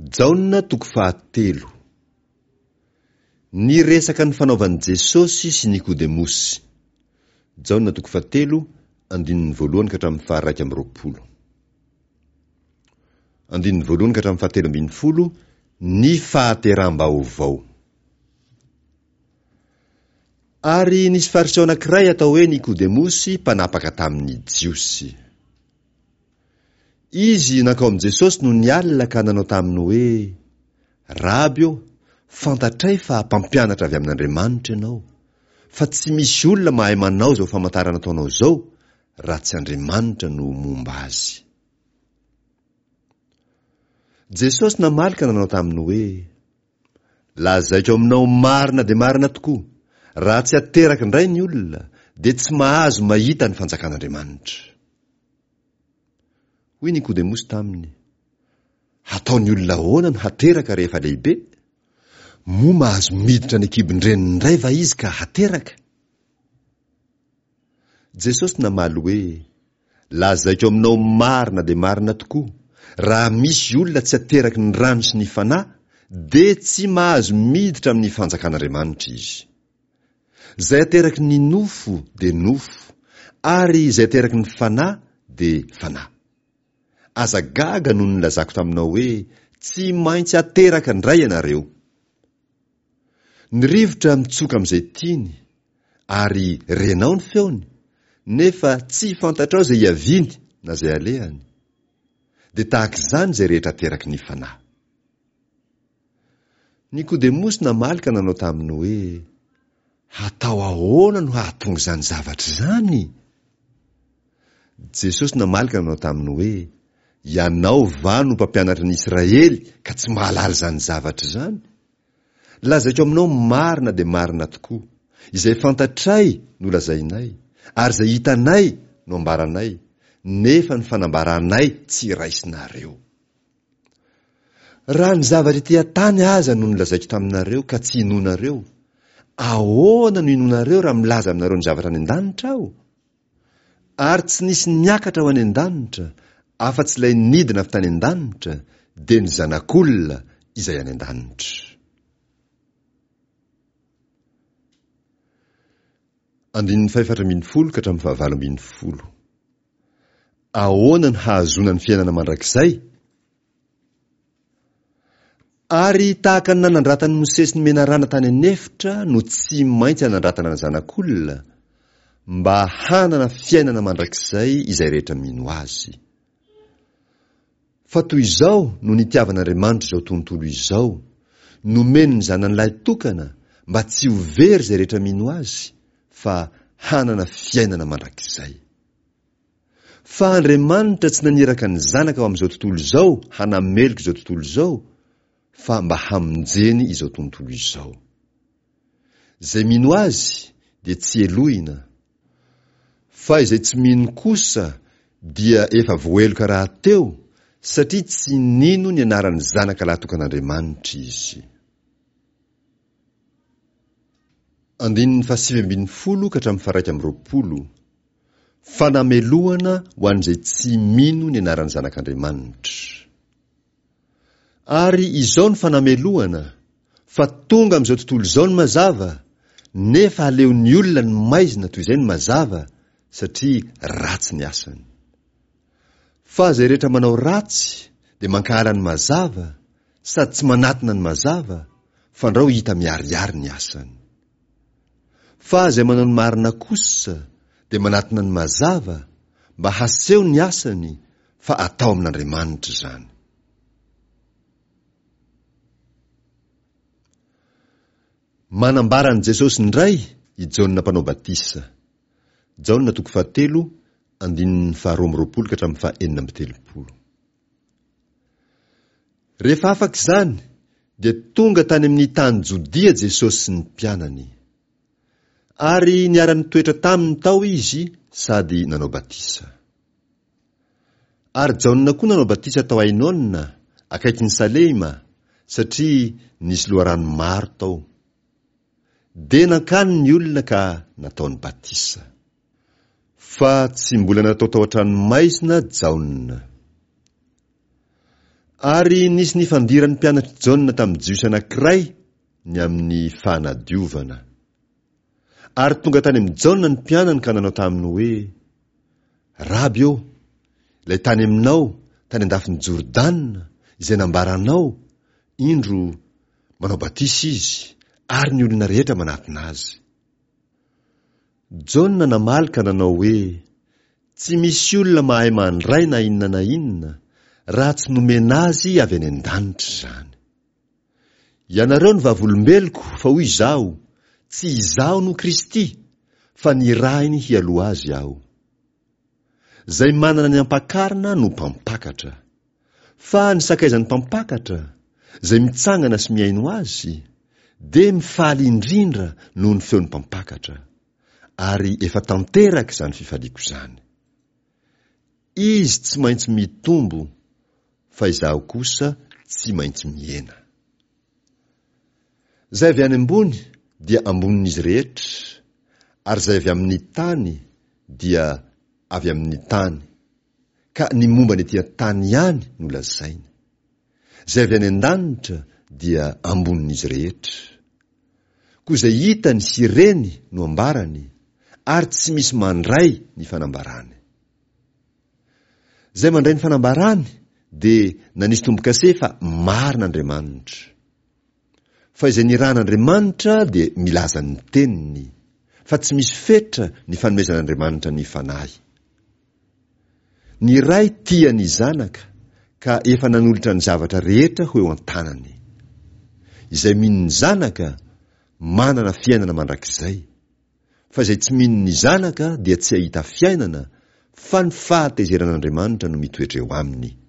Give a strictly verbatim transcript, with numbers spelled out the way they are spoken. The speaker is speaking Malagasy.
Jaona toko fahatelo. Ny resaka ny fanaovan'i Jesosy sy Nikodemosy. Jaona toko fahatelo, andininy voalohany ka hatramin'ny faha-raika amby roapolo. Andininy voalohany ka hatramin'ny fahatelo ambin'ny folo, ny fahateram-baovao. Ary nisy fariseo anankiray atao hoe Nikodemosy, mpanapaka tamin'ny jiosy. Izy nakao amin'i Jesosy no nialina ka nanao taminy hoe: Rabi ô, fantatray fa mpampianatra avy amin'Andriamanitra ianao, fa tsy misy olona mahay manao zao famantarana ataonao zao, raha tsy Andriamanitra no momba azy. Jesosy namaly ka nanao taminy hoe: lazaiko aminao marina de marina tokoa, raha tsy ateraka indray ny olona, de tsy mahazo mahita ny fanjakan'Andriamanitra. Hoy Nikodemosy taminy: ataony olona ahoana no hateraka rehefa lehibe? Moa mahazo miditra ny kibon-dreniny indray va izy ka hateraka? Jesosy namaly hoe: lazaiko aminao marina de marina tokoa, raha misy olona tsy ateraky ny rano sy ny fanahy, de tsy mahazo miditra amin'ny fanjakan'Andriamanitra izy. Zay ateraky ny nofo de nofo, ary zay ateraky ny fanahy de fanahy. Aza gaga no nilazako taminao hoe tsy maintsy ateraka indray ianareo. Ny rivotra mitsoka amin'izay tiany, ary renao ny feony, nefa tsy fantatrao zay iaviny na zay alehany. De tahaka izany zay rehetra ateraky ny fanahy. Nikodemosy namaly ka nanao taminy hoe: hatao ahoana no hahatonga izany zavatra izany? Jesosy namaly ka nanao taminy hoe: ianao va no mpampianatra ny Israely ka tsy mahalala izany zavatra izany? Lazaiko aminao marina de marina tokoa, izay fantatray no lazainay, ary izay hitanay no ambaranay, nefa ny fanambaranay tsy raisinareo. Raha ny zavatra ety tany aza no nilazaiko taminareo ka tsy inonareo, ahoana no inonareo raha milaza aminareo ny zavatra any an-danitra aho? Ary tsy nisy niakatra ho any an-danitra, afa-tsy ilay nidina avy tany an-danitra, de ny zanak'olona izay any an-danitra. Andininy fahaefatra ambin'ny folo ka hatramin'ny fahavalo ambin'ny folo. Ahoana ny hahazona ny fiainana mandrakizay? Ary tahaka ny nanandratany Mosesy ny menarana tany anefitra no tsy maintsy hanandratana ny zanak'olona, mba hanana fiainana mandrakizay izay rehetra mino azy. Fa toy izao no nitiavan'Andriamanitra izao tontolo izao, nomeny ny zanan'ilay tokana mba tsy ho very izay rehetra mino azy, fa hanana fiainana mandrakizay. Fa Andriamanitra tsy naniraka ny zanaka ao amin'izao tontolo izao hanamelika izao tontolo izao, fa mba hamonjeny izao tontolo izao. Zay mino azy de tsy elohina, fa izay tsy mino kosa dia efa voeloka raha teo, satria tsy nino ny anaran'ny zanaka laha tokan'Andriamanitra izy. Andininy fahasivy ambin'ny folo ka hatramin'ny faha-raika amby roapolo. Fanamelohana ho an'izay tsy mino ny anaran'ny zanak'Andriamanitra. Ary izao ny fanamelohana, fa tonga amin'izao tontolo izao ny mazava, nefa aleon'ny olona ny maizina toy izay ny mazava, satria ratsy ny asany. Fa zay rehetra manao ratsy, de mankahala ny mazava, sady tsy manatina ny mazava, fa ndrao hita miariary ny asany. Fa zay manao ny marina kosa, de manatina ny mazava, mba haseho ny asany, fa atao amin'Andriamanitra zany. Manambaran'i Jesosy indray i Jaona mpanao batisa. Jaona toko fahatelo, andininy faharoa amby roapolo ka hatramin'ny fahaenina amby telopolo. Rehefa afaka izany, de tonga tany amin'ny tany Jodia Jesosy sy ny mpianany. Ary niara nitoetra taminy tao izy sady nanao batisa. Ary Jaona koa nanao batisa tao Ainona, akaiky ny Salema, satria nisy loharano maro tao. De nankany ny olona ka nataony batisa. Fa tsy mbola natao tao an-tranomaizina Jaona. Ary nisy nifandiran'ny mpianatry Jaona tamin'ny jiosy anankiray ny amin'ny fanadiovana. Ary tonga tany amin'ny Jaona ny mpianany ka nanao taminy hoe: Raby ô, ilay tany aminao, tany andafin'ny Jordanina, izay nambaranao, indro manao batisy izy, ary ny olona rehetra manatona azy. Jaona namaly ka nanao hoe: tsy misy olona mahay mandray na inona na inona raha tsy nomena azy avy any an-danitra izany. Ianareo ny vavolombeloko, fa hoy izaho, tsy izaho no Kristy, fa ny rahiny hialoha azy aho. Zay manana ny ampakarina no mpampakatra, fa ny sakaizan'ny mpampakatra, zay mitsangana sy miaino azy, de mifaly indrindra noho ny feon'ny mpampakatra, ary efa tanteraka izany fifaliako izany. Izy tsy maintsy mitombo, fa izaho kosa tsy maintsy miena. Zay avy any ambony dia ambonin'izy rehetra, ary zay avy amin'ny tany dia avy amin'ny tany, ka ny momba ny etỳ tany ihany no lazainy. Zay avy any an-danitra dia ambonin'izy rehetra. Koa izay hitany sy ireny no ambarany, ary tsy misy mandray ny fanambarany. Zay mandray ny fanambarany dia nanisy tombo-kase fa marin'Andriamanitra. Fa izay niran'Andriamanitra dia milaza ny teniny, fa tsy misy fetra ny fanomezan'Andriamanitra ny fanahy. Ny ray tia ny zanaka, ka efa nanolotra ny zavatra rehetra ho eo an-tanany. Izay mino ny zanaka manana fiainana mandrakizay, fa izay tsy mino ny zanaka dia tsy ahita fiainana, fa ny fahatezeran'Andriamanitra no mitoetra eo aminy.